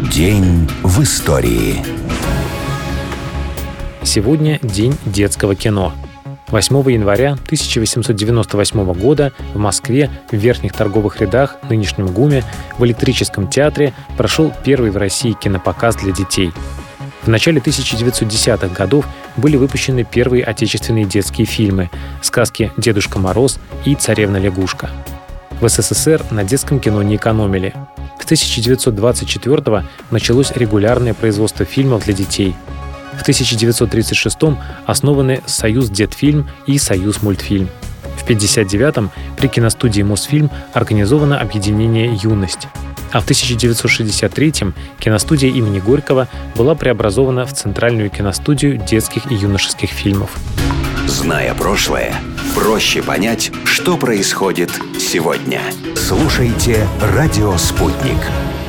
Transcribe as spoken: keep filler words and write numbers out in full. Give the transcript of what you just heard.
День в истории. Сегодня день детского кино. восьмого января тысяча восемьсот девяносто восьмого года в Москве в верхних торговых рядах, нынешнем ГУМе, в электрическом театре прошел первый в России кинопоказ для детей. В начале тысяча девятьсот десятых годов были выпущены первые отечественные детские фильмы «Сказки Дедушка Мороз» и «Царевна-лягушка». В СССР на детском кино не экономили. С тысяча девятьсот двадцать четвёртого началось регулярное производство фильмов для детей. В тысяча девятьсот тридцать шестом основаны «Союз-Детфильм» и «Союз-Мультфильм». В пятьдесят девятом при киностудии «Мосфильм» организовано объединение «Юность». А в тысяча девятьсот шестьдесят третьем киностудия имени Горького была преобразована в Центральную киностудию детских и юношеских фильмов. Зная прошлое, проще понять, что происходит сегодня. Слушайте «Радио Спутник».